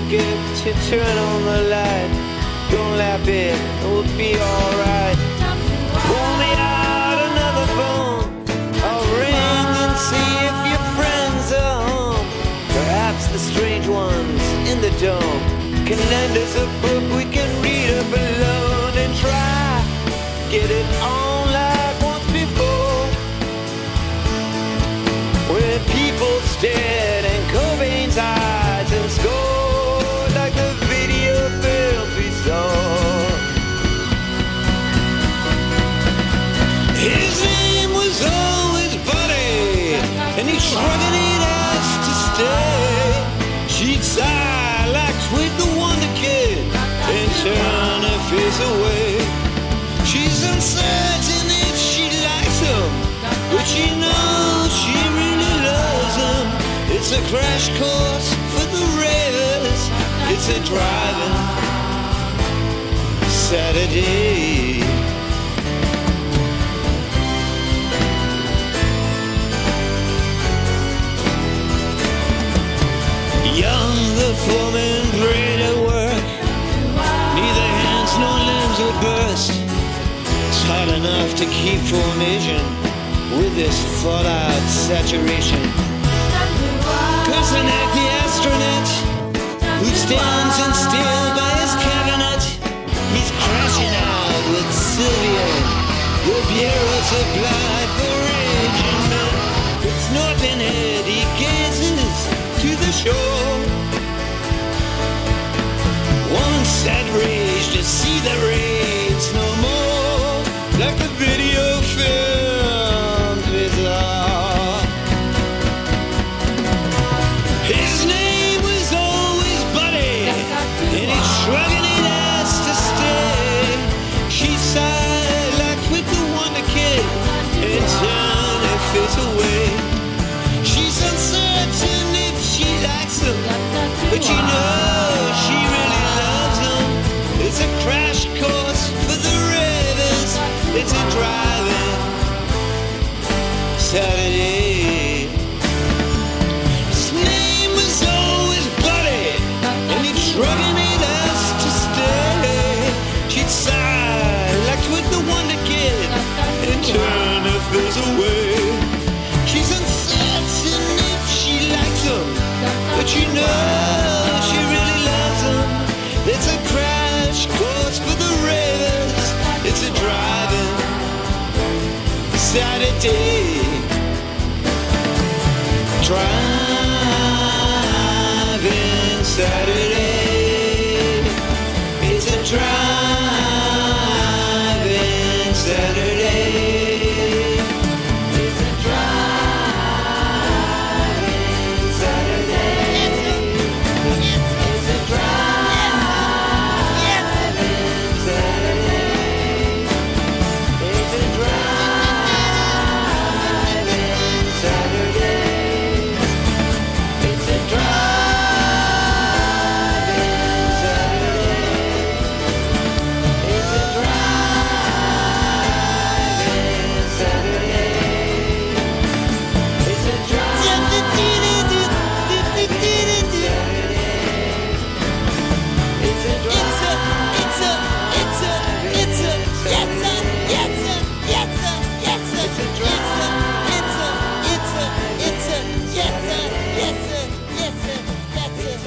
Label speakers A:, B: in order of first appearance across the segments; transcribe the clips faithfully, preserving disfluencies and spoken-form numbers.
A: forget to turn on the light. Don't laugh it, it'll be alright. Pull me out another phone. I'll ring and see if your friends are home. Perhaps the strange ones in the dome can lend us a book we can read up alone and try get it on like once before, when people stared in Cobain's eyes and scored like the video films we saw. His name was always Buddy, and he shrugged it asked to stay. She'd sigh like Twig the Wonder Kid and turn her face away. She's uncertain if she likes him, but she knows she really loves him. It's a crash course for the ravers. It's a driving Saturday. Young, the foreman prayed at work. Neither hands nor limbs would burst. It's hard enough to keep formation with this fallout saturation. Kosanek, the astronaut, who stands in still by his cabinet, he's crashing out with Sylvia. The bureau supplied for raging men. It's Norton Head, he gazes to the shore. Once outraged to see the raids no more, like the video films we saw. His name was always Buddy, and he's shrugging it ass to stay. She sighed like Twig the Wonder Kid and turned her face away. She's uncertain if she likes him, but you know she really loves him. It's a crash course for the ravers. It's a driving Saturday. His name was always Buddy, and he'd shrugging it as to stay. She'd sigh like Twig the Wonder Kid and turn her face away. She's uncertain if she likes him, but you know she really loves him. It's a crash course for the ravers. It's a driving Saturday. Driving Saturday. It's a driving Saturday. It's a driving Saturday. It's a, it's, it's a driving Saturday. It's a driving Saturday. It's a driving Saturday. It's a driving Saturday. It's a driving It's a
B: It's a, it's a, it's a, it's a, yes a, yes a, yes a, yes a, it's a, it's a, it's a, it's a, yes a, yes a, yes a, that's it.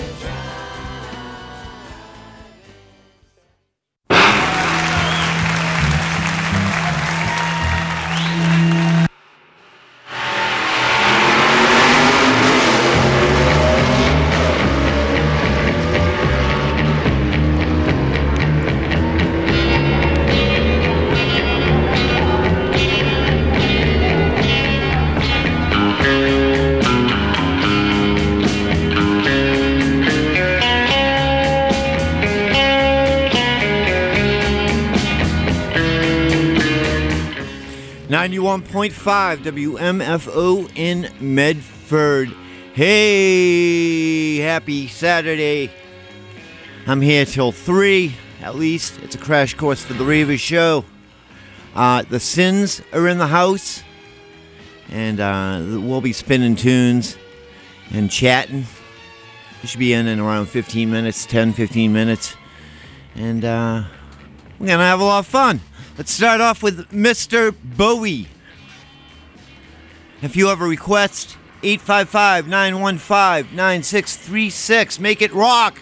C: ninety-one point five W M F O in Medford. Hey, happy Saturday. I'm here till three, at least. It's a crash course for the Ravers show. Uh, the Sins are in the house, and uh, we'll be spinning tunes and chatting He should be in in around fifteen minutes, ten, fifteen minutes. And uh, we're going to have a lot of fun. Let's start off with Mister Bowie. If you have a request, eight five five, nine one five, nine six three six. Make it rock.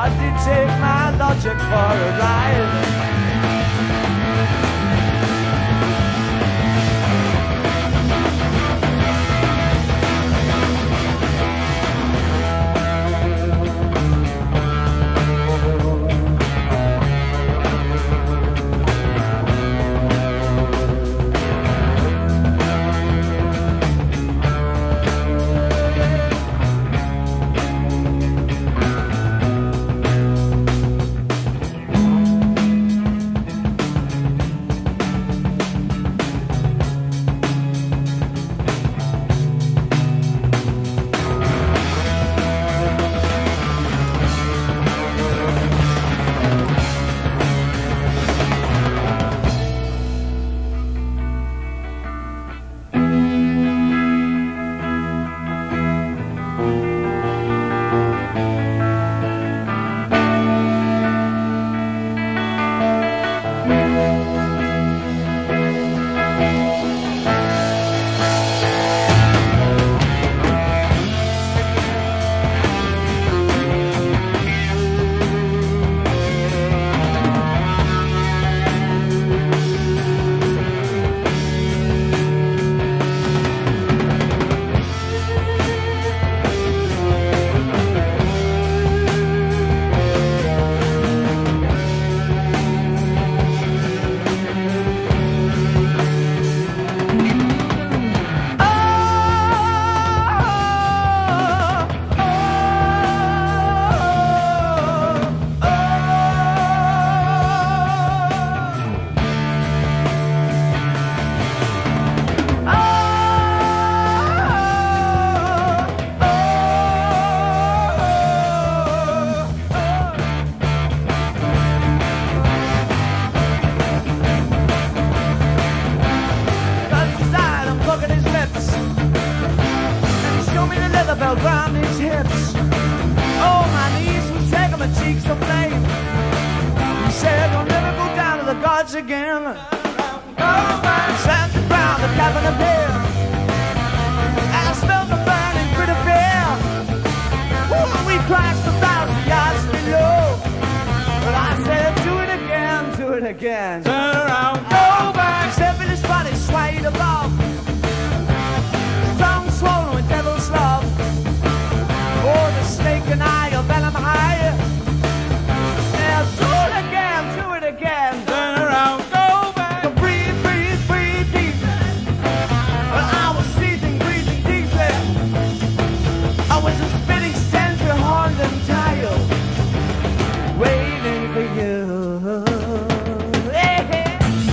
D: Somebody take my logic for a ride. Around his hips, oh my knees were taking my cheeks aflame. He said, "I'll never go down to the gods again." Oh, sat the ground, the cabin of hell. I smelled the burning grit of fear. Oh, we crashed a thousand yards below. But I said, "Do it again, do it again." Turn around, go back. Step in his body, swayed above. Tongue swollen with devil's love. Oh, the snake and I are venom high. Now do it again, do it again. Turn around, go back. Breathe, breathe, breathe deep. Well, I was seething, breathing deeply. I was a spitting stench of horned and tired, waiting for you. Hey, hey.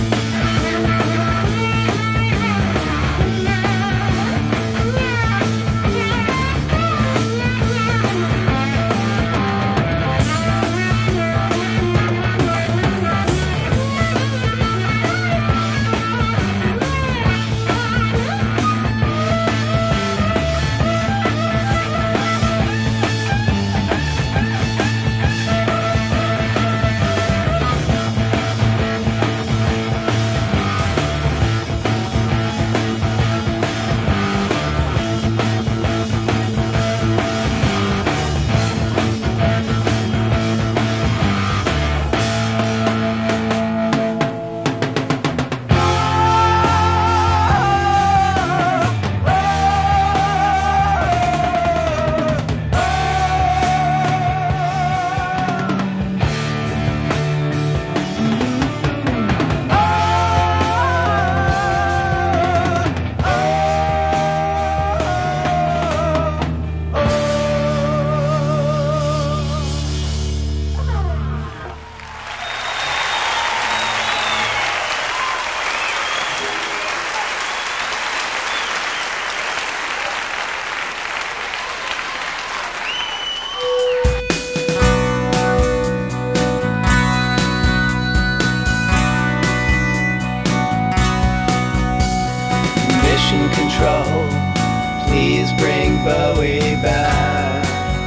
E: Control, please bring Bowie back.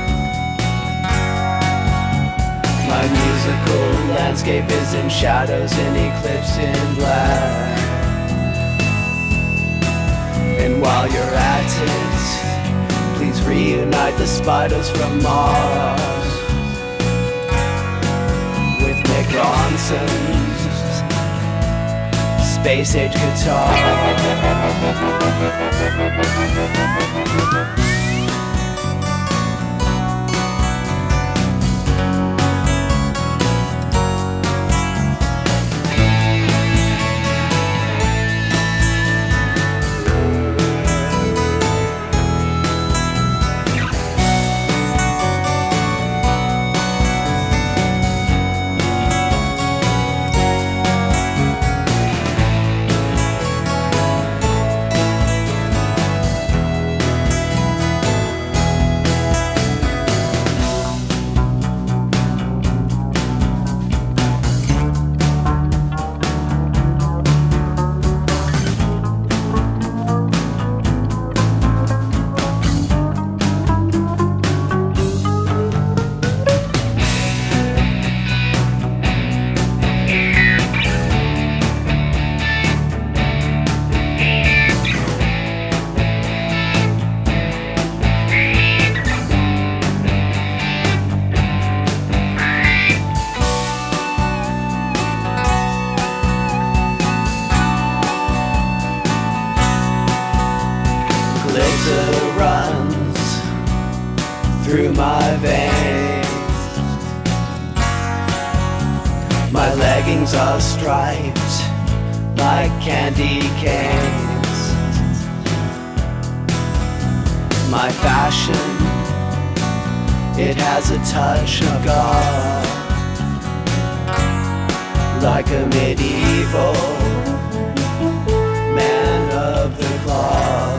E: My musical landscape is in shadows and eclipse in black. And while you're at it, please reunite the spiders from Mars. like Ronson's space age guitar. Through my veins, my leggings are striped like candy canes. My fashion, it has a touch of God, like a medieval man of the cloth.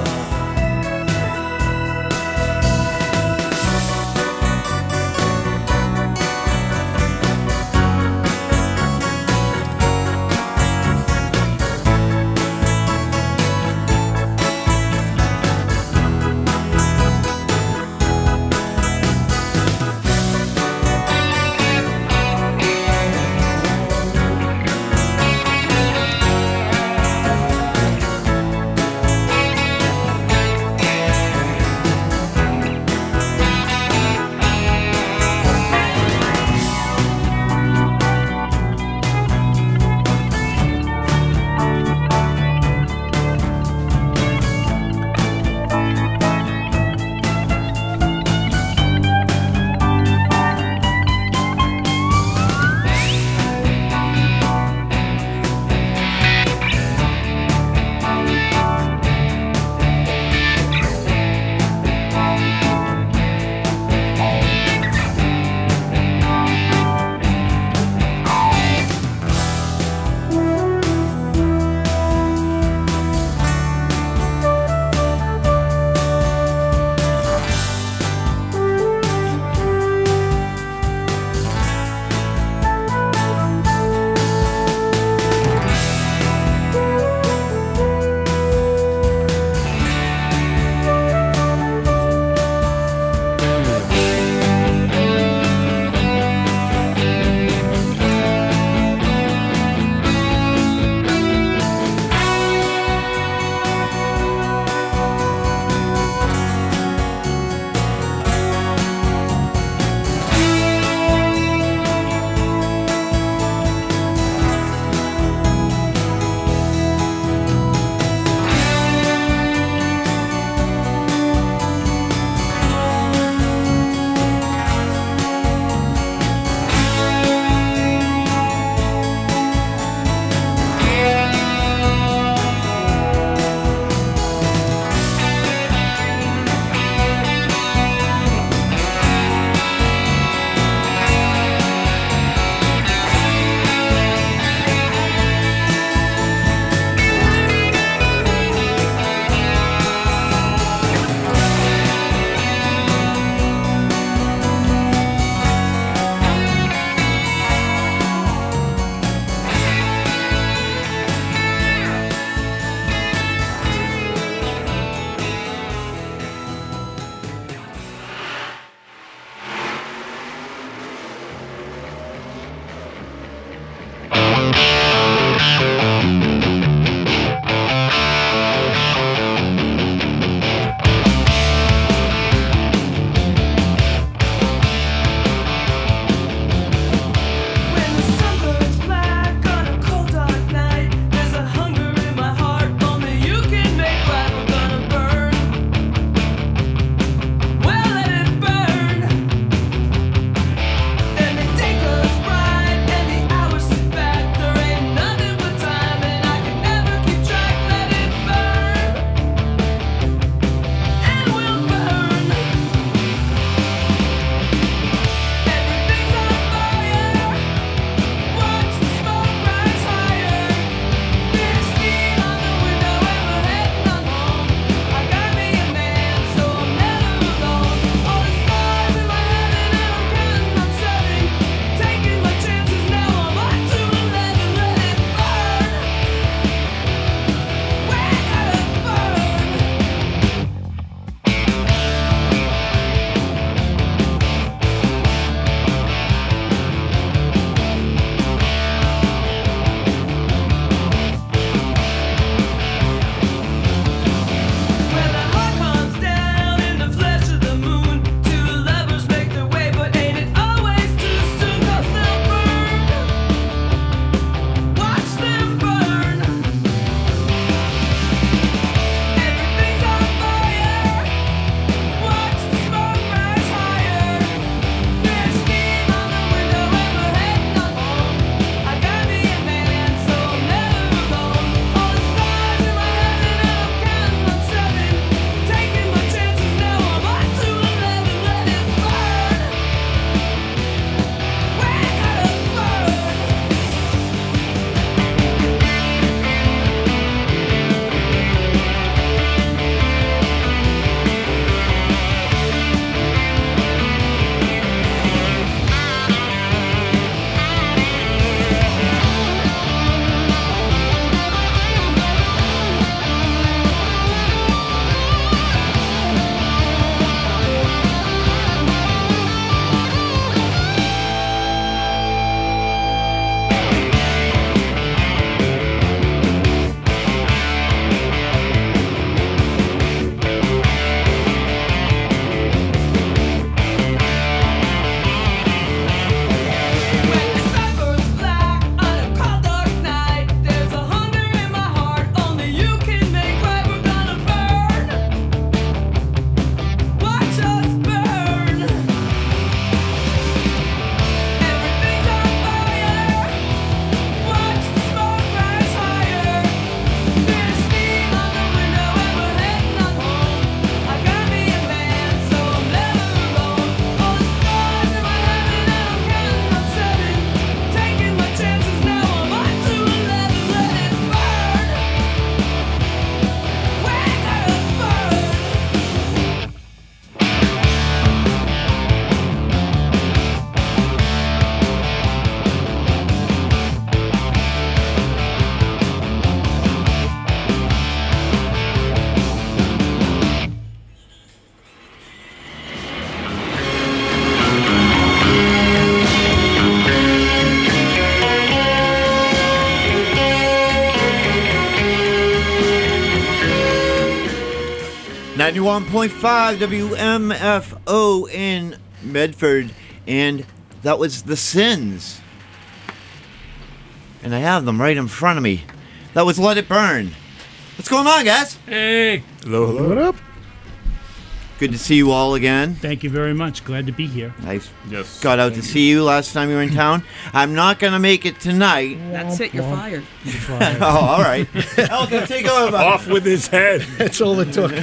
C: ninety-one point five W M F O in Medford, and that was The Sins. And I have them right in front of me. That was Let It Burn. What's going on, guys?
F: Hey.
G: Hello, hello. What up?
C: Good to see you all again.
F: Thank you very much. Glad to be here.
C: Nice.
G: Yes.
C: Got out to see you last time you were in town. I'm not going to make it tonight.
H: That's it, you're fired.
F: You're fired.
C: Oh, all right. Elka, take over.
G: Off with his head.
I: That's all it took.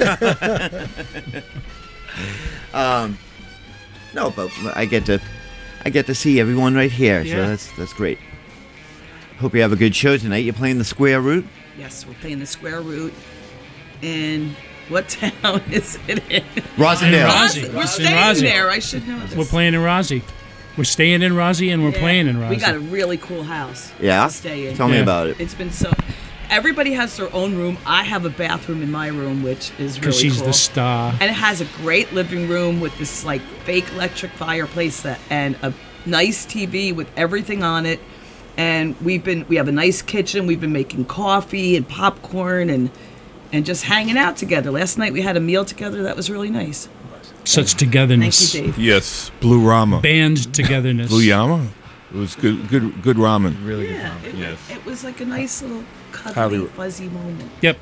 C: um, no, but I get to, I get to see everyone right here,
F: Yeah.
C: so that's that's great. Hope you have a good show tonight. You're playing the Square Root.
H: Yes, we're playing the Square Root. And what town is it in?
C: Rosendale.
F: Rosy.
H: Ros- We're
F: It's in
H: staying
F: Rosy.
H: there. I should know this.
F: We're playing in Rosy. We're staying in Rosy and we're
H: Yeah.
F: playing in Rosy.
H: We got a really cool house
C: Yeah?
H: to stay in.
C: Tell me
F: Yeah.
C: about it.
H: It's been so... Everybody has their own room. I have a bathroom in my room, which is really
F: Because she's
H: cool.
F: the star.
H: And it has a great living room with this like fake electric fireplace that, and a nice T V with everything on it. And we've been we have a nice kitchen. We've been making coffee and popcorn and and just hanging out together. Last night we had a meal together that was really nice.
F: Such
H: Thank
F: togetherness.
H: you, Dave.
G: Yes, Blue Rama.
F: Band togetherness.
G: Blue Yama. It was good, good, good ramen.
I: Really good.
H: Yeah, it,
G: Yes.
H: it was like a nice little cuddly,
G: Highly-
H: fuzzy moment.
F: Yep.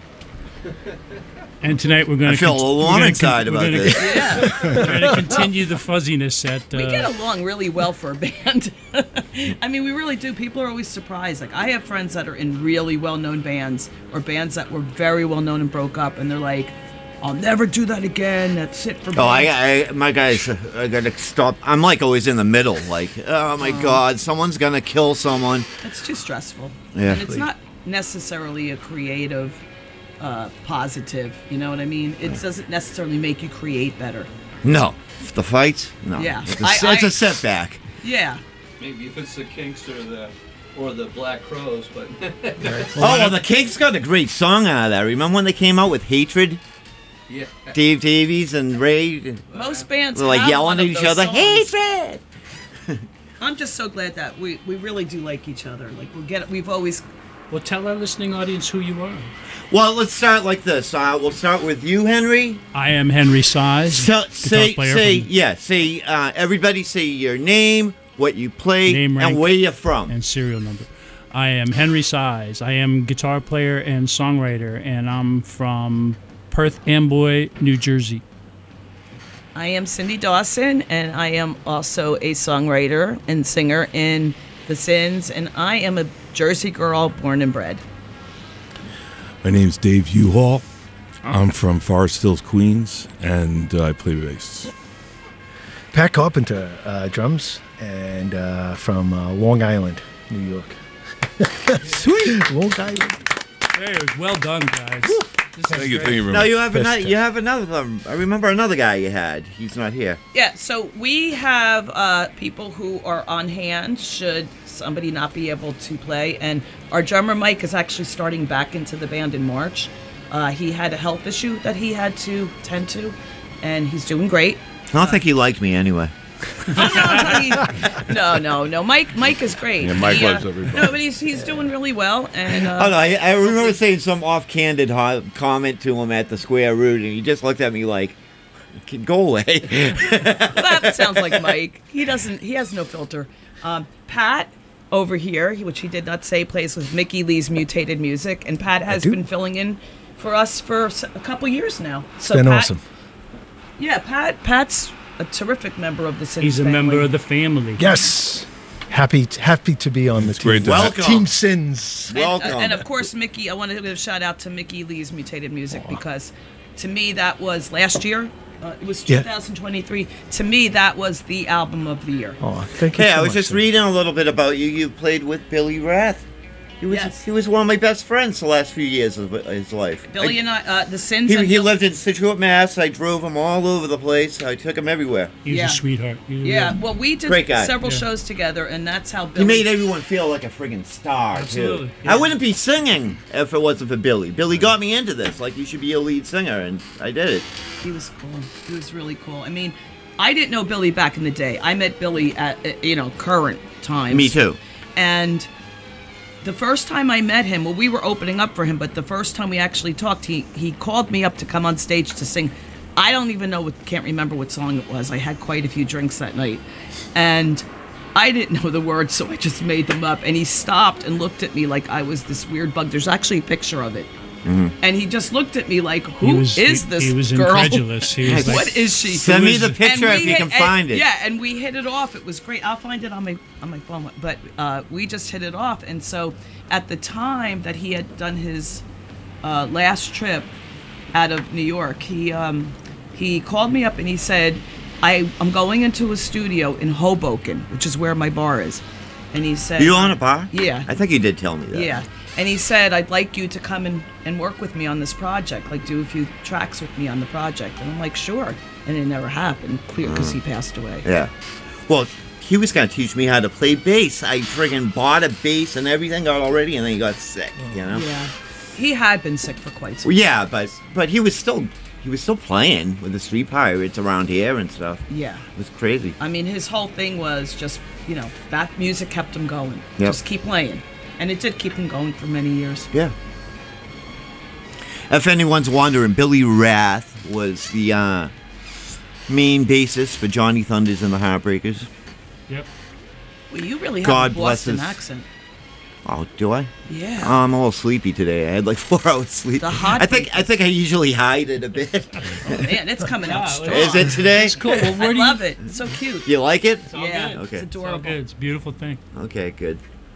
F: And tonight we're going
C: I
F: to
C: feel a little warm inside about this.
H: Yeah,
F: We're going to continue the fuzziness at. Uh,
H: we get along really well for a band. I mean, we really do. People are always surprised. Like, I have friends that are in really well-known bands or bands that were very well-known and broke up, and they're like, I'll never do that again. That's it for
C: Oh, I,
H: bands."
C: I, my guys, I gotta stop. I'm like always in the middle. Like, oh my God, someone's gonna kill someone.
H: It's too stressful.
C: Yeah.
H: And it's not necessarily a creative uh, positive. You know what I mean? It doesn't necessarily make you create better.
C: No, the fights. No,
H: Yeah.
C: it's a,
H: I-
C: it's a
H: I-
C: setback.
H: Yeah.
J: Maybe if it's the Kinks or the or the Black Crows, but
C: Oh, well, the Kinks got a great song out of that. Remember when they came out with Hatred?
J: yeah.
C: Dave Davies and Ray
H: Most bands
C: were like
H: have
C: yelling
H: one
C: at
H: of
C: each
H: those
C: other.
H: songs.
C: Hatred.
H: I'm just so glad that we, we really do like each other. Like we get we've always
F: Well, tell our listening audience who you are.
C: Well, let's start like this. Uh, we'll start with you, Henry.
F: I am Henry Size.
C: So,
F: guitar
C: say,
F: player
C: say,
F: from-
C: yeah, say. Uh, everybody say your name, what you play,
F: Name, rank,
C: and where you're from.
F: and serial number. I am Henry Size. I am guitar player and songwriter, and I'm from Perth Amboy, New Jersey.
H: I am Cindy Dawson, and I am also a songwriter and singer in The Sins, and I am a Jersey girl born and bred.
G: My name's Dave U-Haul. I'm from Forest Hills, Queens, and uh, I play bass.
I: Pat Carpenter, uh, drums, and uh, from uh, Long Island, New York. Sweet. Long Island.
F: Hey, it was well done, guys. This is
G: Thank you,
F: great.
G: thank you very
C: No,
G: much.
C: you have
I: Best
C: another.
I: time.
C: You have another. Um, I remember another guy you had. He's not here.
H: Yeah, so we have uh, people who are on hand should somebody not be able to play, and our drummer Mike is actually starting back into the band in March. Uh, he had a health issue that he had to tend to, and he's doing great.
C: I don't think he liked me anyway.
H: no, no, no. Mike, Mike is great.
G: Yeah, Mike
H: He, uh,
G: loves everybody.
H: No, but he's he's doing really well, and uh,
C: Oh no, I, I remember saying some off-candid ho- comment to him at the Square Root, and he just looked at me like, "Go away."
H: that sounds like Mike. He doesn't. He has no filter. Um, Pat over here, he- which he did not say, plays with Mickey Lee's Mutated Music, and Pat has
I: do.
H: been filling in for us for s- a couple years now. So
I: Been
H: Pat,
I: awesome.
H: Yeah, Pat. Pat's a terrific member of the Sins
F: He's a
H: family.
F: member of the family.
I: Yes. Happy happy to be on the
G: It's
I: team.
G: great to have-
C: Welcome.
I: Team Sins.
H: And,
C: Welcome.
H: and of course, Mickey. I want to give a shout out to Mickey Lee's Mutated Music because, to me, that was last year. Uh, it was
I: Yeah.
H: twenty twenty-three. To me, that was the album of the year.
I: Oh, thank you
C: Hey,
I: so
C: I was
I: much,
C: just
I: sir.
C: reading a little bit about you. You played with Billy Rath. He was
H: Yes.
C: he was one of my best friends the last few years of his life.
H: Billy
C: I-
H: and I, uh, the Sins.
C: He,
H: and
C: he
H: Bill-
C: lived in Situate, Mass. I drove him all over the place. I took him everywhere.
F: He's
H: Yeah.
F: a sweetheart. He's a
H: Yeah,
F: real-
H: well, we did
C: Great guy.
H: several
F: Yeah.
H: shows together, and that's how
C: He
H: Billy.
C: made everyone feel like a friggin' star,
F: Absolutely,
C: too.
F: yeah.
C: I wouldn't be singing if it wasn't for Billy. Billy got me into this. Like, you should be a lead singer, and I did it.
H: He was cool. He was really cool. I mean, I didn't know Billy back in the day. I met Billy at uh, you know current times.
C: Me too.
H: And the first time I met him, well, we were opening up for him, but the first time we actually talked, he, he called me up to come on stage to sing. I don't even know, what, can't remember what song it was. I had quite a few drinks that night. And I didn't know the words, so I just made them up. And he stopped and looked at me like I was this weird bug. There's actually a picture of it.
C: Mm-hmm.
H: And he just looked at me like,
F: He
H: who
F: was-
H: is
F: he-
H: this
F: he was
H: girl?
F: incredulous. He was like-
H: What is she?
C: Send me the
H: And
C: picture
H: we
C: if you
H: hit-
C: can find
H: and-
C: it.
H: Yeah, and we hit it off. It was great. I'll find it on my on my phone. But uh, we just hit it off. And so at the time that he had done his uh, last trip out of New York, he um, he called me up and he said, I, I'm going into a studio in Hoboken, which is where my bar is. And he said...
C: You own a bar?
H: Yeah.
C: I think you did tell me that.
H: Yeah. And he said, I'd like you to come and, and work with me on this project, like do a few tracks with me on the project. And I'm like, sure. And it never happened, clear, because he passed away.
C: Yeah. Well, he was going to teach me how to play bass. I friggin' bought a bass and everything already, and then he got sick, you know?
H: Yeah. He had been sick for quite some
C: Well, yeah, but but he was still he was still playing with the Street Pirates around here and stuff.
H: Yeah.
C: It was crazy.
H: I mean, his whole thing was just, you know, that music kept him going.
C: Yep.
H: Just keep playing. And it did keep him going for many years.
C: Yeah. If anyone's wondering, Billy Rath was the uh, main bassist for Johnny Thunders and the Heartbreakers.
F: Yep.
H: Well, you really have
C: God
H: a Boston
C: bless his-
H: accent.
C: Oh, do I?
H: Yeah.
C: Oh, I'm a little sleepy today. I had like four hours sleep.
H: The hot
C: I think I think I usually hide it a bit.
H: Oh, man, it's coming out strong.
C: Is it today?
F: It's cool. Well, where
H: I
F: do you-
H: love it. It's so cute.
C: You like it?
F: all
H: yeah,
F: good.
C: Okay.
H: it's
F: It's all
H: adorable.
F: good. It's a beautiful thing.
C: Okay, good.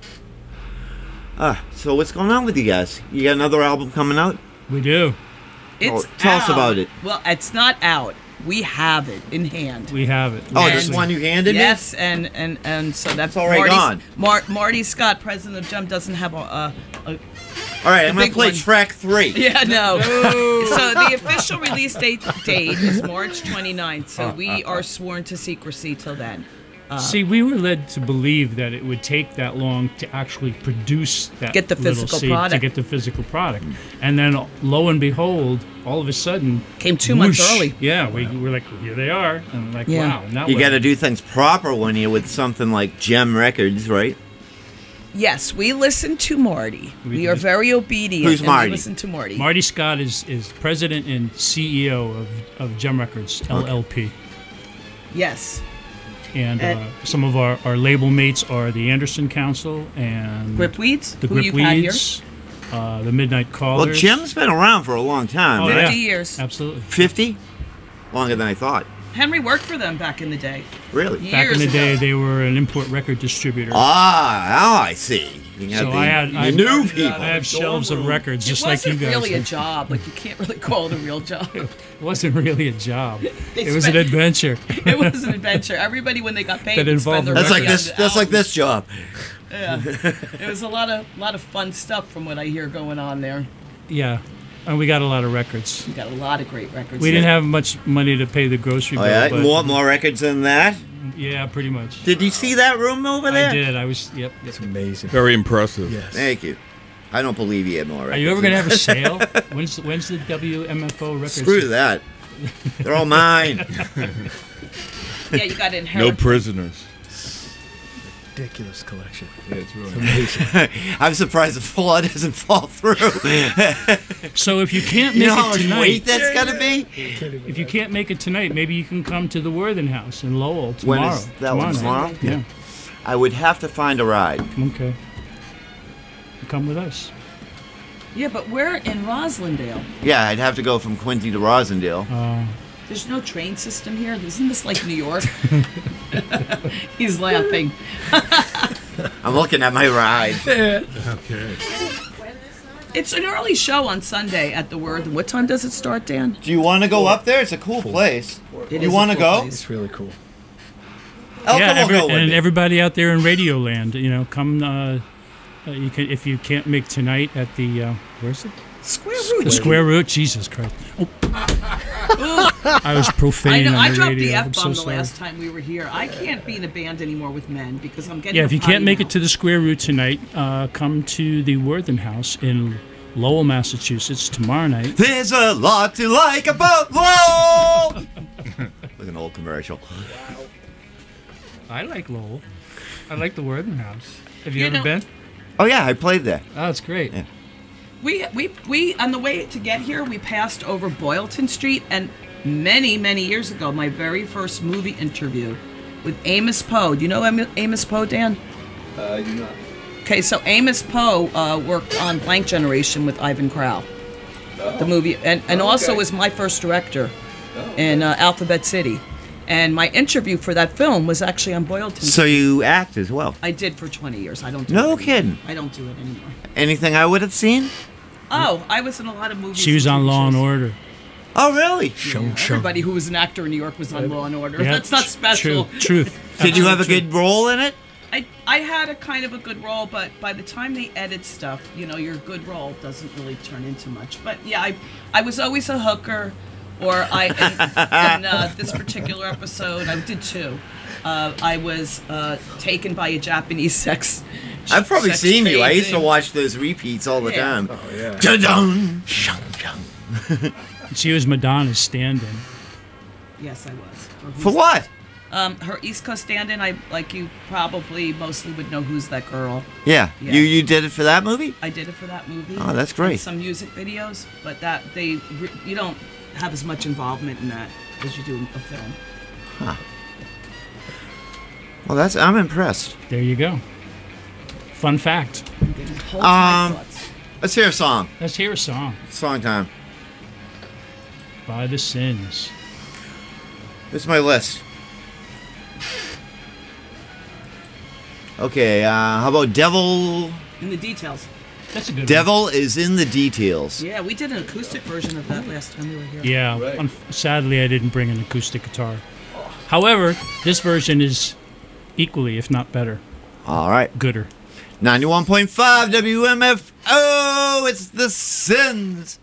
C: Ah, so what's going on with you guys? You got another album coming out?
F: We do.
H: It's
C: Oh, tell us
H: out.
C: about it.
H: Well, it's not out. We have it in hand.
F: We have it.
C: Oh,
H: And-
C: this one you handed
H: Yes, and, and, and so that's
C: It's already
H: Marty's-
C: gone.
H: Mar- Marty Scott, president of Jump, doesn't have a. a, a
C: me? All right, I'm
H: the
C: going
H: big
C: to play
H: one.
C: track three.
H: yeah, no. So the official release date date is March twenty-ninth. So we are sworn to secrecy till then. Uh,
F: See, we were led to believe that it would take that long to actually produce that
H: Get the
F: little
H: physical
F: seed, to
H: product.
F: get the physical product, and then lo and behold, all of a sudden,
H: Came two months
F: whoosh,
H: early.
F: Yeah, we were like, here they are, and like,
H: Yeah.
F: wow. Now
C: You
F: what?
C: got to do things proper when you're with something like Gem Records, right?
H: Yes, we listen to Marty.
F: We
H: We, are
F: do.
H: very obedient.
C: Who's
H: and
C: Marty?
H: We listen to Marty.
F: Marty Scott is is president and C E O of of Gem Records L L P.
H: Yes.
F: And
H: And-
F: uh, some of our, our label mates are the Anderson Council and
H: Gripweeds,
F: the
H: who you've had here.
F: Gripweeds, uh, the Midnight Callers.
C: Well, Jim's been around for a long time.
F: Oh,
C: right?
F: yeah.
H: fifty years.
F: Absolutely.
C: fifty? Longer than I thought.
H: Henry worked for them back in the day.
C: Really?
H: Years
F: Back in the
H: ago.
F: day, they were an import record distributor.
C: Ah, now I see. You got
F: so
C: the,
F: I had
C: the
F: I,
C: new
F: I
C: people.
F: have shelves of records, just
H: it
F: like you
H: wasn't
F: guys.
H: really a
F: have.
H: job. Like, you can't really call it a real job.
F: It wasn't really a job.
H: They
F: It was an
H: spent-
F: adventure.
H: It was an adventure. Everybody, when they got paid,
F: That
H: would
F: involved
H: spend their
C: That's like
H: money
C: this.
H: on
C: That's like
H: albums.
C: this job.
H: Yeah, it was a lot of lot of fun stuff from what I hear going on there.
F: Yeah, and we got a lot of records.
H: You got a lot of great records.
F: We didn't have much money to pay the grocery
C: Oh
F: bill.
C: yeah,
F: but
C: more more records than that.
F: yeah, pretty much.
C: Did you see that room over there?
F: I did. I was. Yep. yep.
I: It's amazing.
G: Very impressive.
I: Yes.
C: Thank you. I don't believe you had more records.
F: Are you ever gonna
C: than
F: have a
C: that.
F: sale? When's when's the W M F O records?
C: Screw that. They're all mine.
H: Yeah, you got to
G: No
H: inherit.
G: prisoners.
I: Ridiculous collection.
G: Yeah, it's really
I: Amazing.
C: I'm surprised the floor doesn't fall through.
F: So if you can't
C: You
F: make
C: know how
F: it
C: much
F: tonight,
C: weight that's gotta be?
F: if you can't make it tonight, maybe you can come to the Worthen House in Lowell
C: When
F: tomorrow.
C: is that one?
F: night.
C: Tomorrow?
F: Yeah.
C: I would have to find a ride.
F: Okay. Come with us.
H: Yeah, but we're in Roslindale.
C: Yeah, I'd have to go from Quincy to Rosendale.
F: Uh,
H: There's no train system here. Isn't this like New York? He's laughing.
C: I'm looking at my ride.
G: okay.
H: It's an early show on Sunday at the Worthen. What time does it start, Dan?
C: Do you want to go up there? It's a cool place.
H: It
C: You
H: is a
C: want to
H: cool
C: go?
H: place.
I: It's really cool.
C: Elka
F: yeah,
C: will
F: every,
C: go with
F: and
C: me.
F: everybody out there in Radioland, you know, come. Uh, uh, you can if you can't make tonight at the uh, where's it?
H: Square Root.
F: The Square Root. Jesus Christ! Oh. I was profane
H: I know.
F: on
H: I
F: the
H: dropped
F: radio.
H: the
F: I'm
H: F
F: so
H: bomb the
F: sorry.
H: last time we were here. I can't be in a band anymore with men because I'm getting.
F: Yeah,
H: a
F: if you
H: potty
F: can't make
H: mouth.
F: it to the Square Root tonight, uh, come to the Worthen House in Lowell, Massachusetts tomorrow night.
C: There's a lot to like about Lowell. Like an old commercial.
F: I like Lowell. I like the Worthen House. Have you,
H: You
F: ever
H: know-
F: been?
C: Oh yeah, I played there.
F: Oh, that's great.
C: Yeah.
H: We we we on the way to get here, we passed over Boylton Street, and many many years ago, my very first movie interview with Amos Poe. Do you know Am- Amos Poe, Dan?
J: Uh, I do not.
H: Okay, so Amos Poe uh, worked on Blank Generation with Ivan Crowell,
J: Oh.
H: the movie, and, and
J: Oh,
H: also
J: okay.
H: was my first director
J: Oh,
H: in uh, Alphabet City. And my interview for that film was actually on Boylton.
C: So you act as well.
H: I did for twenty years. I don't do
C: No
H: it anymore.
C: kidding.
H: I don't do it anymore.
C: Anything I would have seen?
H: Oh, I was in a lot of movies.
F: She was
H: and
F: on
H: T V
F: Law and
H: shows.
F: Order.
C: Oh really?
I: Shung, shung.
H: Everybody who was an actor in New York was on Law and Order.
F: Yeah,
H: That's not
F: tr-
H: special.
F: Truth. Truth.
C: Did you have a
F: Absolute
C: good role in it?
H: I, I had a kind of a good role, but by the time they edit stuff, you know, your good role doesn't really turn into much. But yeah, I I was always a hooker, or I in, in uh, this particular episode I did two. Uh, I was uh, taken by a Japanese sex.
C: I've probably
H: sex
C: seen you. I used to
H: trade.
C: watch those repeats all the
H: Yeah.
C: time.
I: Oh, yeah.
C: Dun-dun. Shung, shung.
F: She was Madonna's stand-in.
H: Yes, I was. Or
C: For
H: who's-
C: what?
H: Um, her East Coast stand-in. I like you probably mostly would know who's that girl.
C: Yeah.
H: Yeah.
C: You you did it for that movie?
H: I did it for that movie.
C: Oh, that's
H: and
C: great.
H: some music videos, but that they re- you don't have as much involvement in that as you do in a film.
C: Well, that's I'm impressed.
F: There you go. Fun fact.
H: I'm getting cold to my
C: Um,
H: thoughts.
C: Let's hear a song.
F: Let's hear a song
C: Song time.
F: by The Sins.
C: This is my list. Okay, uh, how about Devil?
H: In the details.
F: That's a good
C: Devil is in the details.
H: Yeah, we did an acoustic version of that last time we were here.
F: one. Yeah.
J: Right.
F: Un- sadly, I didn't bring an acoustic guitar. However, this version is equally, if not better,
C: All right.
F: gooder.
C: ninety-one point five W M F. Oh, it's the Sins.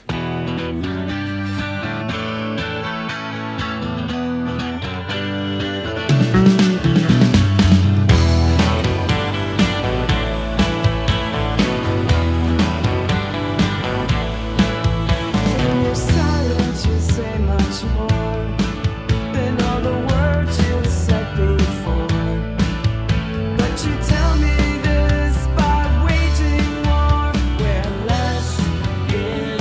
K: In your silence, you say much more than all the words you said before. But you tell me this by waging war, where less is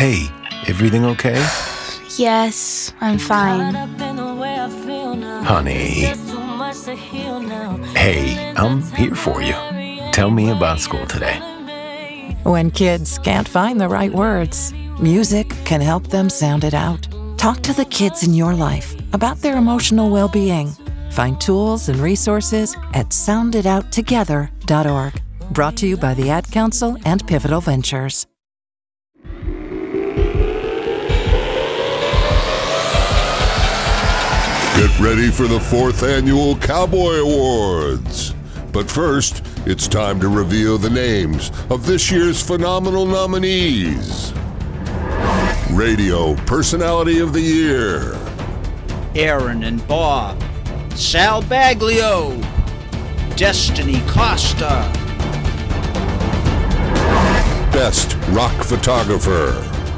L: Hey, everything okay?
M: Yes, I'm fine.
L: Honey. Hey, I'm here for you. Tell me about school today.
N: When kids can't find the right words, music can help them sound it out. Talk to the kids in your life about their emotional well-being. Find tools and resources at sound it out together dot org. Brought to you by the Ad Council and Pivotal Ventures.
O: Get ready for the fourth annual Cowboy Awards. But first, it's time to reveal the names of this year's phenomenal nominees. Radio Personality of the Year.
P: Aaron and Bob. Sal Baglio. Destiny Costa.
O: Best Rock Photographer.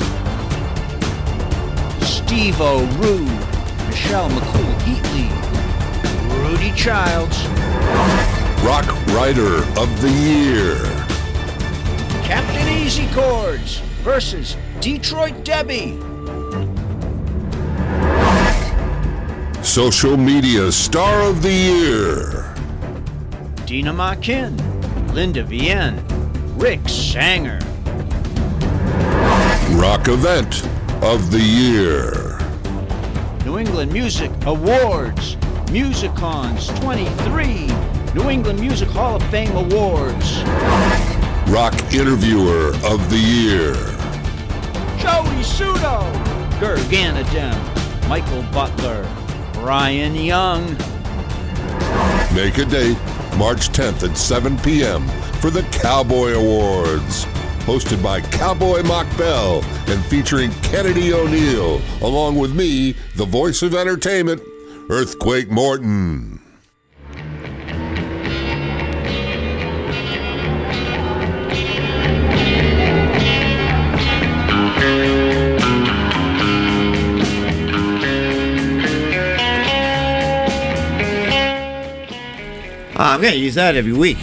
P: Steve-O Rude. Michelle McCool-Heatley. Rudy Childs.
O: Rock Writer of the Year.
P: Captain Easy Chords versus Detroit Debbie.
O: Social Media Star of the Year.
P: Dina Makin. Linda Vienne. Rick Sanger.
O: Rock Event of the Year.
P: New England Music Awards. Musicons twenty-three. New England Music Hall of Fame Awards.
O: Rock Interviewer of the Year.
P: Joey Sudo. Gerganadem. Michael Butler. Brian Young.
O: Make a date, March tenth at seven p.m. for the Cowboy Awards. Hosted by Cowboy Mock Bell and featuring Kennedy O'Neill, along with me, the voice of entertainment, Earthquake Morton.
C: Uh, I'm going to use that every week.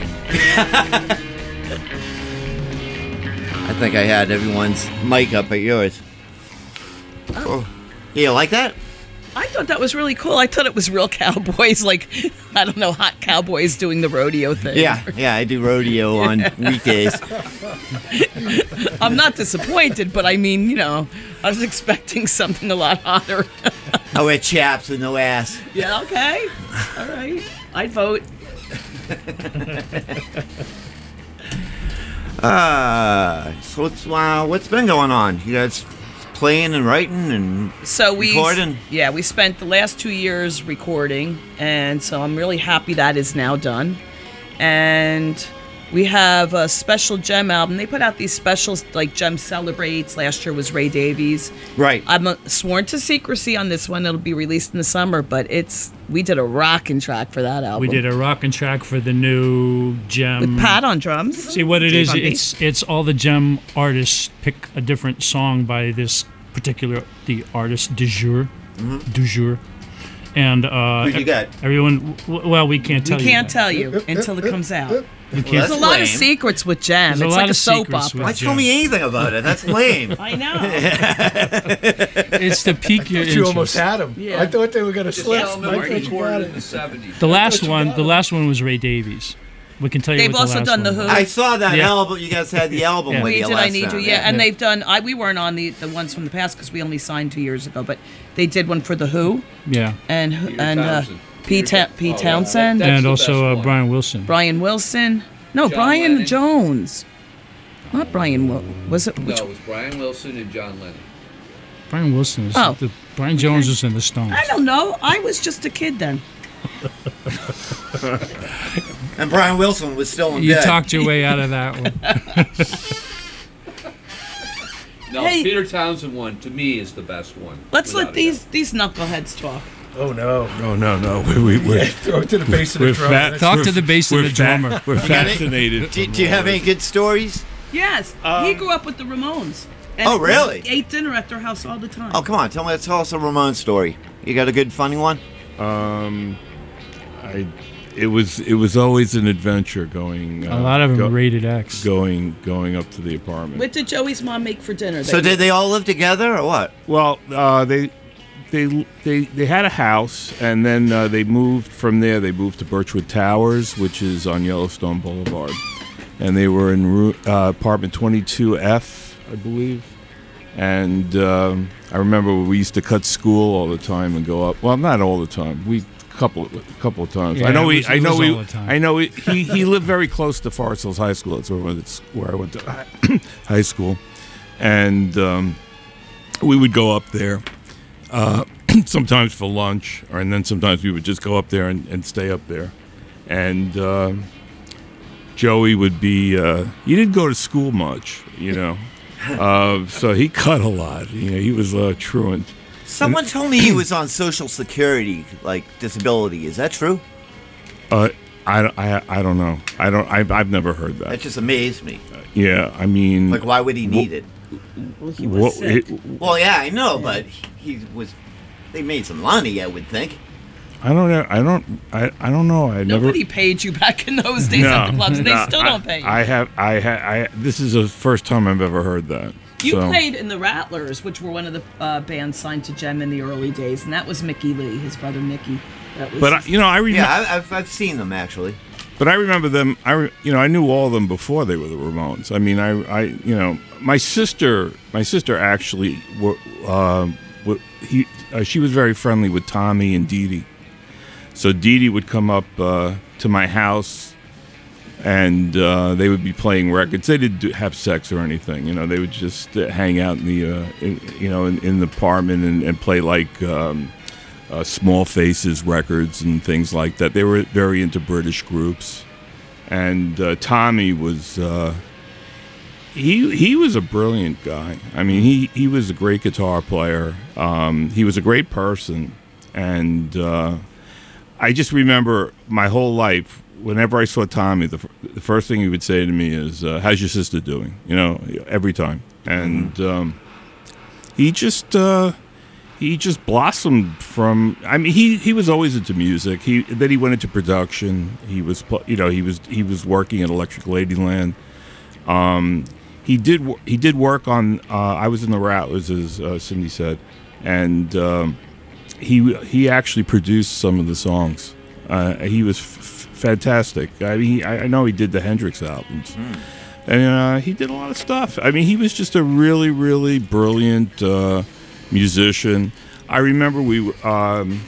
C: I think I had everyone's mic up at yours. Oh. You like that?
H: I thought that was really cool. I thought it was real cowboys, like, I don't know, hot cowboys doing the rodeo thing.
C: Yeah, yeah, I do rodeo on weekdays.
H: I'm not disappointed, but I mean, you know, I was expecting something a lot hotter.
C: I wear chaps with no ass.
H: Yeah, okay. All right. I'd vote.
C: uh, so what's, uh, what's been going on? You guys playing and writing and
H: so we
C: recording?
H: Yeah, we spent the last two years recording, and so I'm really happy that is now done. And we have a special Gem album. They put out these specials like Gem Celebrates. Last year was Ray Davies.
C: Right.
H: I'm uh, sworn to secrecy on this one. It'll be released in the summer, but it's we did a rockin' track for that album.
F: We did a rockin' track for the new Gem.
H: With Pat on drums.
F: See what it
H: Dave
F: is?
H: on
F: It's
H: bass.
F: it's all the Gem artists pick a different song by this particular the artist du jour,
C: Mm-hmm.
F: du jour, and uh,
C: Who you got?
F: everyone. w- Well, we can't tell
H: We
F: you.
H: can't
F: that.
H: tell you until it comes out.
F: We
H: There's
F: can't.
H: a lot of secrets with Gem.
F: There's a
H: It's
F: lot
H: like a
F: of
H: soap
F: secrets
H: opera.
F: with
C: Why tell me anything about it? That's lame.
H: I know.
F: It's to pique your
I: You
F: interest.
I: almost had him.
H: Yeah.
I: I thought they were going to
J: Just
I: slip.
J: tell them
I: I
J: it
I: thought
J: was
I: you
J: recorded
I: got
J: in
I: it.
J: the seventies.
F: The last
I: you
F: one,
I: got
F: the
I: it.
F: last one was Ray Davies. We can tell you.
H: They've
F: what the
H: also
F: last
H: done
F: one
H: the
F: was.
H: Who.
C: I saw that
F: Yeah.
C: album. You guys had the album
F: Yeah.
C: with
H: We
C: you
H: did
C: last
H: I Need
C: time.
H: You, yeah. And they've done, I we weren't on the, the ones from the past because we only signed two years ago, but they did one for The Who
F: Yeah,
H: and
J: Peter
H: and uh,
J: Townsend.
H: Pete, Ta-
J: Peter-
H: Pete
J: oh,
H: Townsend,
J: that- that's
F: and
J: the
F: also
J: best
F: uh,
J: one.
F: Brian Wilson.
H: Brian Wilson. No,
J: John
H: Brian
J: Lennon.
H: Jones. Not Brian Wil- Was it?
J: No,
H: Which,
J: it was Brian Wilson and John Lennon.
F: Brian Wilson is
H: Oh.
F: the Brian Jones was in the Stones.
H: I don't know. I was just a kid then.
C: And Brian Wilson was still in
F: You
C: bed.
F: talked your way out of that one.
J: No,
H: Hey.
J: Peter Townsend one to me is the best one.
H: Let's
J: without
H: let
J: a
H: these
J: doubt.
H: these knuckleheads talk.
I: Oh, no.
G: No, no, no. We, we, we're,
I: Yeah, throw it to the bass of the
G: we're
I: drum.
G: fa-
F: Talk
G: we're-
F: to the bass and
G: we're
F: the
G: fa-
F: drummer.
G: We're
C: You got it?
G: fascinated.
C: Do,
G: from
C: do you have
G: the-
C: any good stories?
H: Yes, he grew up with the Ramones. And
C: Oh, really?
H: he ate dinner at their house all the time.
C: Oh, come on. Tell me. Tell us a Ramon story. You got a good, funny one?
G: Um, I it was it was always an adventure going. Uh,
F: A lot of them
G: go-
F: rated X.
G: Going going up to the apartment.
H: What did Joey's mom make for dinner?
C: So did they all live together or what?
G: Well, uh, they they they they had a house, and then uh, they moved from there. They moved to Birchwood Towers, which is on Yellowstone Boulevard, and they were in ru- uh, apartment twenty-two F, I believe. And um, I remember we used to cut school all the time and go up. Well, not all the time. We couple a couple of times.
F: Yeah,
G: I know
F: it
G: we.
F: was-
G: I
F: it
G: know
F: was
G: we.
F: all the time.
G: I know we, he. He lived very close to Forest Hills High School. That's where, it's where I went to high school, and um, we would go up there uh, sometimes for lunch, or and then sometimes we would just go up there and, and stay up there. And uh, Joey would be. Uh, he didn't go to school much, you know. Uh, so he cut a lot. You know, he was a truant.
C: Someone told me he was on Social Security, like disability. Is that true?
G: Uh, I, I, I don't know. I don't. I've, I've never heard that.
C: That just amazed me.
G: Yeah, I mean,
C: Like, why would he need it?
H: Well, he
G: was sick.
C: Well, yeah, I know, but he was. They made some money, I would think.
G: I don't know. I don't. I, I don't know. I never.
H: Nobody paid you back in those days at the clubs. They
G: no,
H: still
G: I-
H: don't pay you.
G: I have. I ha I. This is the first time I've ever heard that.
H: You
G: so.
H: played in the Rattlers, which were one of the uh, bands signed to Gem in the early days, and that was Mickey Lee, his brother Mickey. That was
G: But I,
H: his-
G: you know, I remember.
C: Yeah, I, I've, I've seen them actually.
G: But I remember them. I, re- you know, I knew all of them before they were the Ramones. I mean, I, I, you know, my sister, my sister actually, were, uh, were, he, uh, she was very friendly with Tommy and Dee Dee. So Dee Dee would come up uh, to my house, and uh, they would be playing records. They didn't do, have sex or anything. You know, they would just uh, hang out in the, uh, in, you know, in, in the apartment and, and play like. Um, Uh, Small Faces records and things like that. They were very into British groups, and uh, Tommy was uh, he he was a brilliant guy. I mean, he he was a great guitar player. Um, he was a great person, and uh, I just remember my whole life. Whenever I saw Tommy, the, f- the first thing he would say to me is, uh, "How's your sister doing?" You know, every time, and um, he just. Uh, He just blossomed from. I mean, he, he was always into music. He then he went into production. He was, pl- you know, he was he was working at Electric Ladyland. Um, he did wo- he did work on. Uh, I was in the Rattlers, as uh, Cindy said, and um, he he actually produced some of the songs. Uh, he was f- fantastic. I mean, he, I, I know he did the Hendrix albums. And uh, he did a lot of stuff. I mean, he was just a really, really brilliant uh, musician. I remember we, um,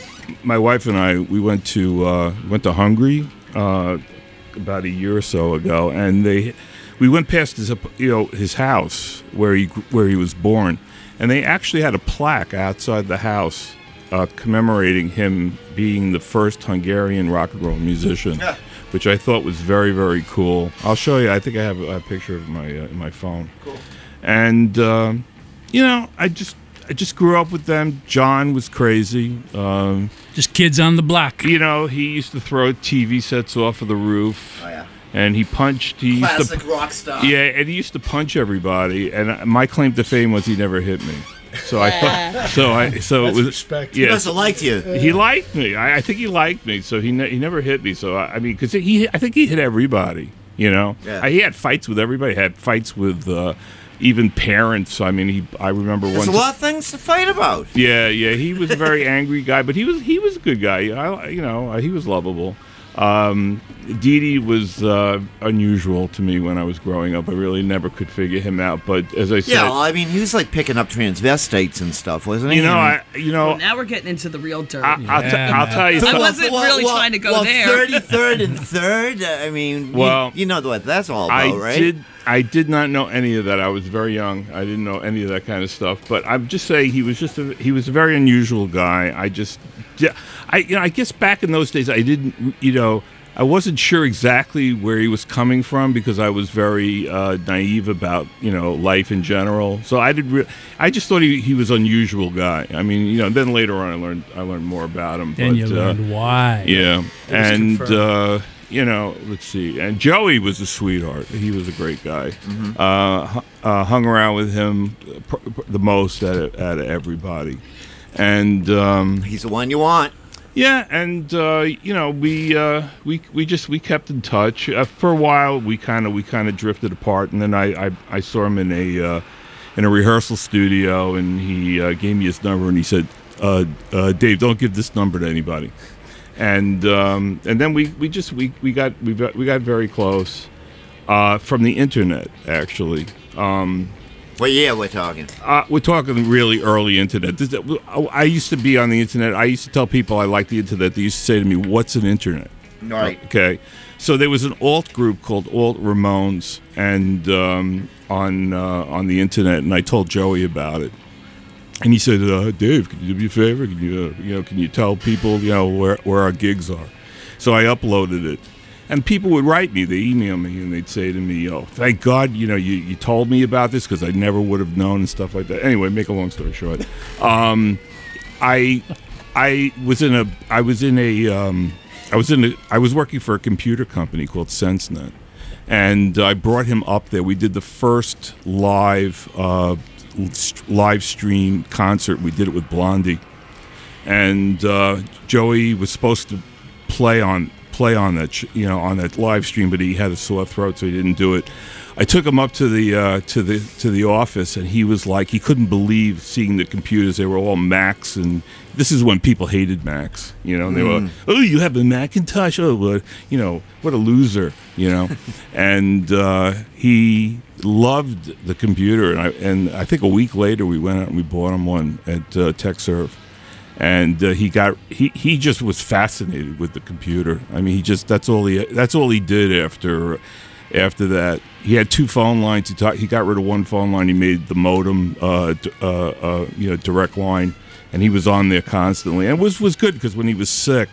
G: my wife and I, we went to uh, went to Hungary uh, about a year or so ago, and they, we went past his, you know, his house where he where he was born, and they actually had a plaque outside the house uh, commemorating him being the first Hungarian rock and roll musician.
C: Yeah.
G: Which I thought was very, very cool. I'll show you. I think I have a, a picture of my uh, in my phone.
C: Cool.
G: And um, you know, I just I just grew up with them. John was crazy. Um,
F: just kids on the block.
G: You know, he used to throw T V sets off of the roof.
C: Oh yeah.
G: And he punched. He used
C: Classic
G: to,
C: rock star.
G: Yeah, and he used to punch everybody. And my claim to fame was he never hit me. So I thought. So I. So
I: That's
G: it was.
I: respect.
C: He must have liked you.
G: He liked me. I, I think he liked me. So he ne- he never hit me. So I, I mean, because he, I think he hit everybody. You know,
C: Yeah.
G: Uh, he had fights with everybody. He had fights with uh, even parents. I mean, he. I remember
C: There's
G: one.
C: a lot of things to fight about.
G: Yeah, yeah. He was a very angry guy, but he was he was a good guy. I, you know, uh, he was lovable. Um, Dee Dee was uh, unusual to me when I was growing up. I really never could figure him out. But as I said,
C: Yeah, well, I mean, he was like picking up transvestites and stuff, wasn't he?
G: you know,
C: I
G: I you know.
H: Well, now we're getting into the real dirt.
G: I, I'll, t- I'll tell you.
H: I
G: something.
H: wasn't really trying to go
C: well,
H: there.
C: thirty-third and third. I mean, you-
G: Well,
C: you, know what that's all about,
G: I
C: right?
G: did. I did not know any of that. I was very young. I didn't know any of that kind of stuff. But I'm just saying he was just a, he was a very unusual guy. I just, yeah, I you know I guess back in those days I didn't you know I wasn't sure exactly where he was coming from because I was very uh, naive about you know life in general. So I did. Re- I just thought he, he was an unusual guy. I mean you know then later on I learned I learned more about him.
F: Then
G: but,
F: you
G: uh,
F: learned why.
G: Yeah,
I: It was
G: and.
I: confirmed.
G: Uh, You know, let's see. And Joey was a sweetheart. He was a great guy.
C: Mm-hmm.
G: Uh, hu- uh, hung around with him pr- pr- the most out of, out of everybody. And um,
C: He's the one you want.
G: Yeah, and uh, you know, we uh, we we just we kept in touch uh, for a while. We kind of we kind of drifted apart, and then I, I, I saw him in a uh, in a rehearsal studio, and he uh, gave me his number, and he said, uh, uh, "Dave, don't give this number to anybody." And um, and then we, we just we, we got we got we got very close uh, from the internet, actually. Um,
C: Well, yeah, we're talking.
G: Uh, we're talking really early internet. This, I used to be on the internet. I used to tell people I like the internet. They used to say to me, "What's an internet?"
C: Right.
G: Okay. So there was an alt group called Alt Ramones, and um, on uh, on the internet, and I told Joey about it, and he said, uh, "Dave, can you do me a favor? Can you uh, you know can you tell people you know where where our gigs are?" So I uploaded it. And people would write me, they email me, and they'd say to me, "Oh, thank God, you know, you, you told me about this because I never would have known," and stuff like that. Anyway, make a long story short, um, I I was in a I was in a um, I was in a I was working for a computer company called SenseNet, and I brought him up there. We did the first live uh, st- live stream concert. We did it with Blondie, and uh, Joey was supposed to play on. play on that sh- you know on that live stream, but he had a sore throat, so he didn't do it. I took him up to the uh, to the to the office, and he was like, he couldn't believe seeing the computers. They were all Macs, and this is when people hated Macs, you know. And they
C: Mm.
G: were, "Oh, you have a Macintosh? Oh, what, you know, what a loser," you know. And uh, he loved the computer, and I and I think a week later we went out and we bought him one at uh, TechServe. And uh, he got he, he just was fascinated with the computer. I mean, he just that's all he that's all he did after after that. He had two phone lines. He talk, he got rid of one phone line. He made the modem, uh, d- uh, uh, you know, direct line, and he was on there constantly. And it was was good because when he was sick,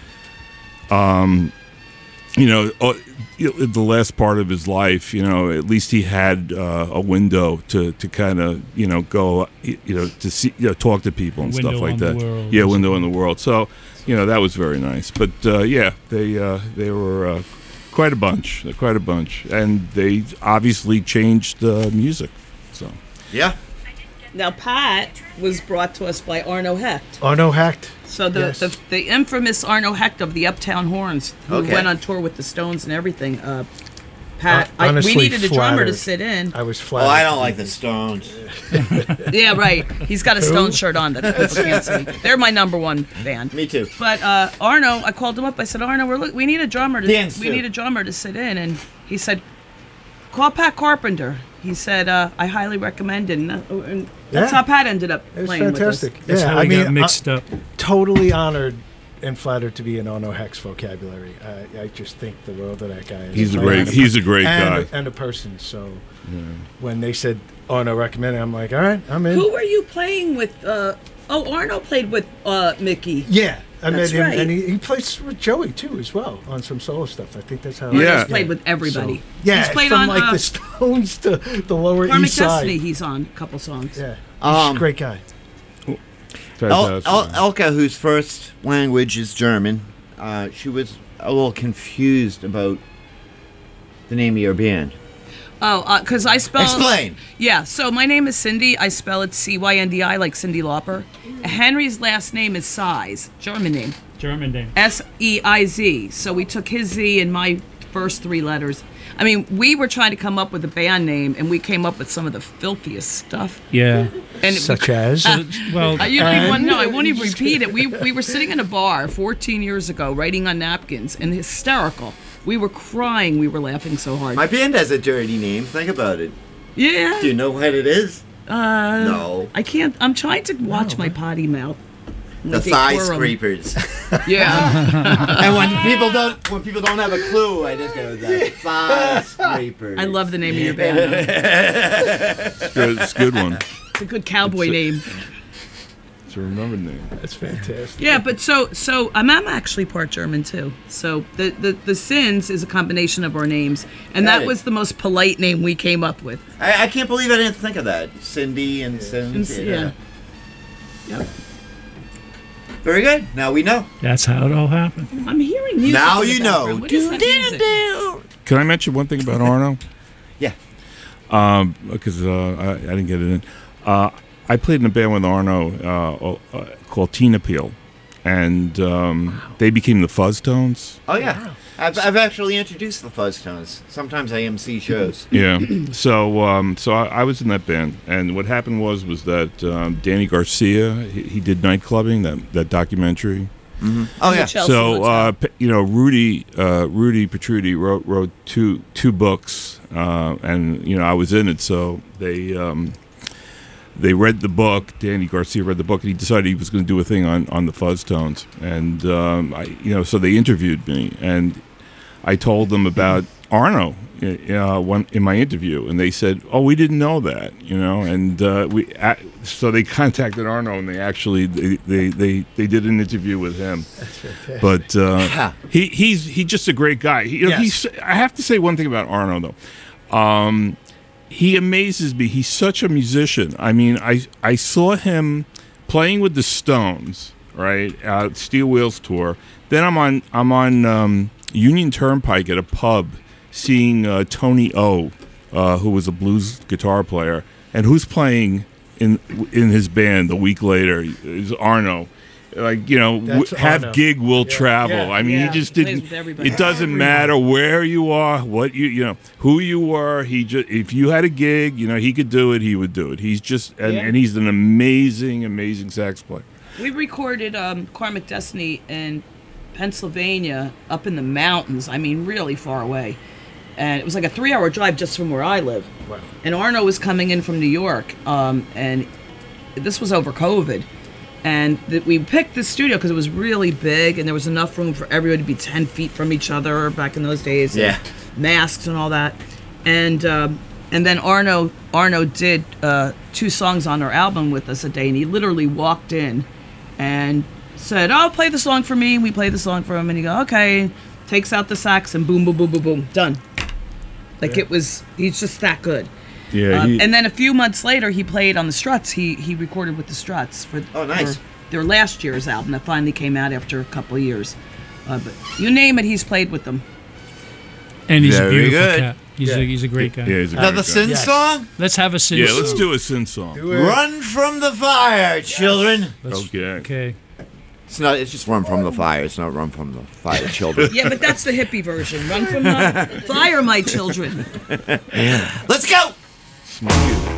G: um, you know, uh, the last part of his life, you know, at least he had uh, a window to, to kind of, you know, go, you know, to see, you know, talk to people and
F: Window
G: stuff like
F: on the
G: that.
F: world.
G: Yeah, window in the world. So, you know, that was very nice. But uh, yeah, they uh, they were uh, quite a bunch, quite a bunch, and they obviously changed uh, music. So
C: yeah.
H: Now, Pat was brought to us by Arno Hecht.
I: Arno Hecht.
H: So the,
I: Yes.
H: the the infamous Arno Hecht of the Uptown Horns, who
I: Okay.
H: went on tour with the Stones and everything. Uh, Pat,
I: Hon-
H: I, we
I: honestly
H: needed a drummer to
I: flattered.
H: sit in.
I: I was
C: Oh,
I: flattered.
C: I don't like the Stones.
H: Yeah, right. He's got a
C: Who?
H: Stone shirt on that people can't see. They're my number one band.
C: Me too.
H: But uh, Arno, I called him up. I said, Arno, we're look, we need a drummer. To,
C: Dance
H: we
C: too.
H: need a drummer to sit in, and he said, call Pat Carpenter. He said, uh, I highly recommend it. And, uh, and that's
I: Yeah.
H: how Pat ended up
I: It was
H: playing
I: fantastic.
H: with us.
F: That's
I: yeah,
F: how
I: I
F: we
I: mean,
F: got mixed
I: I-
F: up.
I: Totally honored and flattered to be in Arno Hecht's vocabulary. I, I just think the world of that guy. As
G: He's a
I: player
G: great-
I: and
G: he's a great
I: and,
G: guy.
I: and a person. So when they said Arno recommended, I'm like, all right, I'm in.
H: Who were you playing with? Uh, oh, Arno played with uh, Mickey.
I: Yeah, I
H: That's
I: met him,
H: right.
I: and he, he plays with Joey too, as well, on some solo stuff. I think that's how.
H: Arno's
I: Yeah,
H: played with everybody.
I: So, yeah,
H: He's played
I: from
H: on,
I: like
H: uh,
I: the Stones to the Lower
H: Karmic
I: East Side.
H: Destiny, he's on a couple songs.
I: Yeah, he's
C: Um,
I: a great guy.
C: El- El- Elka, whose first language is German, uh, she was a little confused about the name of your band.
H: Oh, because I spell.
C: Explain.
H: Yeah, so my name is Cindy. I spell it C Y N D I, like Cyndi Lauper. Henry's last name is Size, German name.
F: German name.
H: S E I Z. So we took his Z and my first three letters. I mean, we were trying to come up with a band name, and we came up with some of the filthiest stuff.
F: Yeah.
H: And it-
I: Such as?
H: Uh,
F: well,
H: uh, you don't even want to know. I won't even
I: Just
H: repeat it. We we were sitting in a bar fourteen years ago, writing on napkins, and hysterical. We were crying. We were laughing so hard.
C: My band has a dirty name. Think about it.
H: Yeah.
C: Do you know what it is?
H: Uh,
C: No.
H: I can't. I'm trying to watch my potty mouth.
C: The
H: Like a
C: thigh
H: quorum.
C: scrapers.
H: Yeah.
C: And when people don't, when people don't have a clue, I just go the thigh scrapers.
H: I love the name of your band.
G: It's good. It's a good one.
H: It's a good cowboy
G: It's a-
H: name.
G: It's a remembered name.
I: That's fantastic.
H: Yeah, but so so I'm, I'm actually part German too. So the, the the Sins is a combination of our names, and
C: Got
H: that
C: it.
H: was the most polite name we came up with.
C: I, I can't believe I didn't think of that. Cindy and Sins.
H: And-
C: Yeah.
H: yeah. Yep.
C: Very good. Now we know.
F: That's how it all happened.
H: I'm hearing music.
C: Now
H: in the
C: you know.
H: background. What is that music?
G: Can I mention one thing about Arno?
C: Yeah.
G: Um, because uh, I, I didn't get it in. Uh, I played in a band with Arno uh, uh, called Teen Appeal, and um, they became the Fuzztones.
C: Oh yeah, I've, I've actually introduced the Fuzztones. Sometimes I M C shows.
G: Yeah. So um, so I, I was in that band, and what happened was was that um, Danny Garcia he, he did Night Clubbing, that that documentary.
C: Mm-hmm. Oh yeah.
G: So uh, p- you know, Rudy uh, Rudy Petrucci wrote wrote two two books, uh, and you know I was in it. So they um, they read the book. Danny Garcia read the book, and he decided he was going to do a thing on, on the Fuzztones. And um, I, you know, so they interviewed me, and I told them about Arno uh, one, in my interview, and they said, "Oh, we didn't know that," you know. And uh, we uh, so they contacted Arno, and they actually they they, they, they did an interview with him.
I: That's fantastic.
G: But uh, he he's he's just a great guy. He, you know,
I: Yes.
G: he's, I have to say one thing about Arno though. Um, he amazes me. He's such a musician. I mean, I I saw him playing with the Stones, right? Uh, Steel Wheels tour. Then I'm on I'm on um, Union Turnpike at a pub, seeing uh, Tony O, uh, who was a blues guitar player, and who's playing in in his band a week later is Arno. Like, you know, w-
I: That's
G: have
I: Arno.
G: gig will
I: Yeah.
G: travel.
I: Yeah.
G: I mean,
H: Yeah,
G: he just
H: he
G: didn't.
H: plays with everybody.
G: It doesn't matter where you are, what you you know, who you were. He just if you had a gig, you know, he could do it. He would do it. He's just and,
H: Yeah.
G: and he's an amazing, amazing sax player.
H: We recorded um, Karmic Destiny in Pennsylvania, up in the mountains. I mean, really far away. And it was like a three-hour drive just from where I live.
I: Wow.
H: And Arno was coming in from New York, um, and this was over COVID. And th- we picked this studio because it was really big, and there was enough room for everyone to be ten feet from each other back in those days. and
C: Yeah.
H: masks and all that. And um, and then Arno Arno did uh, two songs on our album with us a day, and he literally walked in and said, "Oh, play the song for me." We played the song for him, and he go, "Okay." Takes out the sax and boom, boom, boom, boom, boom, done. Like
G: Yeah.
H: it was, he's just that good.
G: Yeah,
H: Um,
G: he-
H: and then a few months later, he played on the Struts. He he recorded with the Struts for,
C: Oh, nice.
H: for their last year's album that finally came out after a couple of years. Uh, but you name it, he's played with them.
F: And he's a
C: Very
F: beautiful
C: good.
F: cat. He's,
I: Yeah.
F: a, he's a great guy.
G: Yeah, he's a
C: Another
G: great
C: Sin
G: guy.
I: Yes.
C: song?
F: Let's have a sin.
G: Yeah, let's do a sin song.
I: Do it.
C: Run from the fire, children.
G: Okay.
F: Okay.
C: It's not. It's just run from the fire. It's not run from the fire, children.
H: Yeah, but that's the hippie version. Run from the fire, my children.
C: Let's go.
G: Smokey.